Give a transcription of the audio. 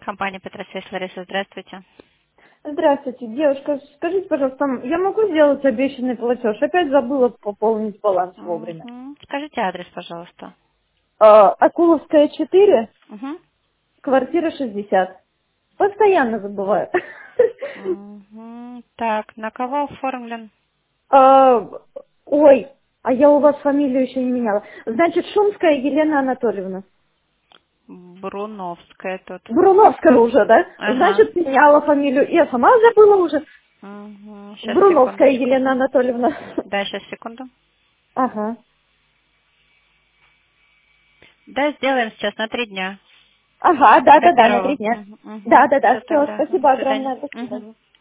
компания Петросвязь, Лариса, здравствуйте. Здравствуйте, девушка, скажите, пожалуйста, я могу сделать обещанный платеж? Опять забыла пополнить баланс вовремя. Скажите адрес, пожалуйста. Акуловская 4, Угу. квартира 60. Постоянно забываю. Так, на кого оформлен? А, Ой, а я у вас фамилию еще не меняла. Значит, Шумская Елена Анатольевна. Бруновская тут. Бруновская уже, да? Ага. Значит, меняла фамилию. Я сама забыла уже. Сейчас, Бруновская секундочку. Елена Анатольевна. Да, сейчас, секунду. Ага. Да, сделаем сейчас на 3 дня. Ага, До да-да-да, на 3 первого. дня. Да-да-да, Все все, тогда. До спасибо свидания. огромное, до свидания.